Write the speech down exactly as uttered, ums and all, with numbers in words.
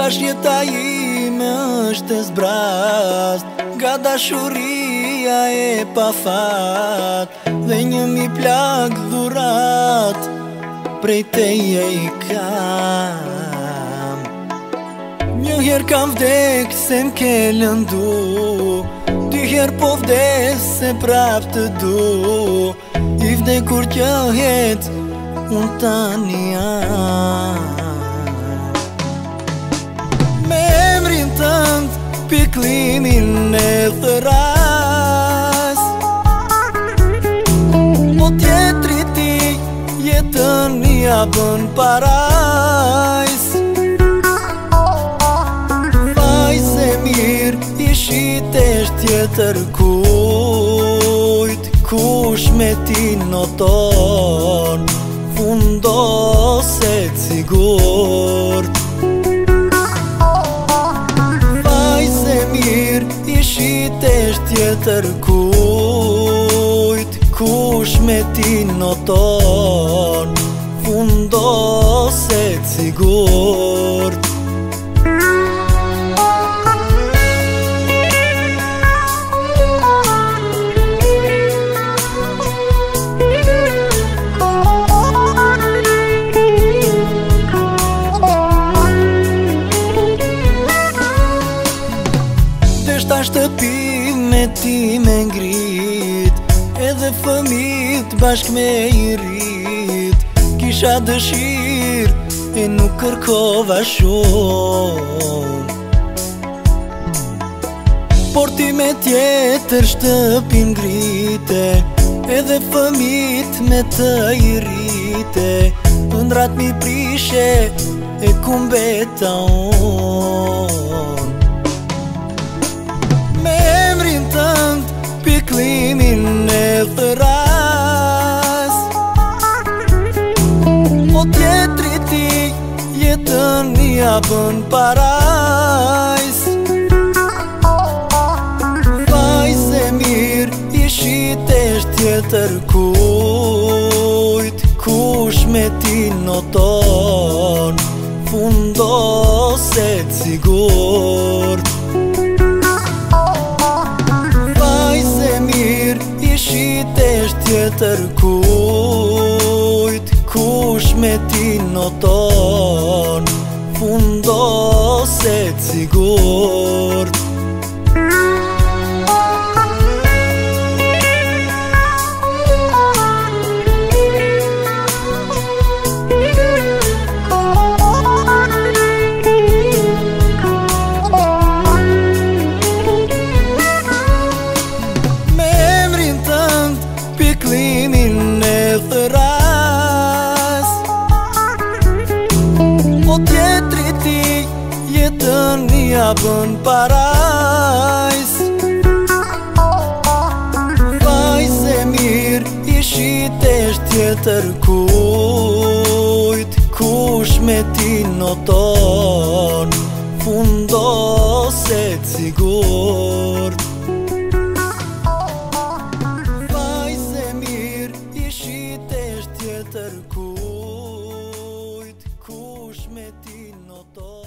Tash jeta ime është e zbrast nga dashuria e pa fat, dhe një mi plak dhurat prej teje i kam. Një her kam vdek se m'ke lëndu, dy her po vdes se prap të du. I vdekur që het, unë tani jam. Me emrin tënd, piklimin e thëras, po tjetri ti jetën ja bën parajs. Faj se mirë i shitesh tjetër kujt, kush me ti noton fundoset sigurt. I shitesh tjetër kujt, kush me ti noton fundoset sigurt. Ta shtëpi me ti me ngrit, edhe fëmit bashk me i rrit. Kisha dëshir e nuk kërkova shumë, por ti me tjetër shtëpi ngrite, edhe fëmit me të i rrite. Ëndrat mi prishe e kumbeta unë. Piklimin e thëras, po tjetri ti jetën ja bën parajs. Faj se mirë i shitesh tjetër kujt, kush me ti noton fundoset sigurt. Shitesh tjetër kujt, kush me ti noton fundoset sigurt. Piklimin e thëras, po tjetri ti jetën ja bën parajs. Faj se mirë i shitesh tjetër kujt, kush me ti noton fundoset sigurt. Tjetër kujt, kush me ti noton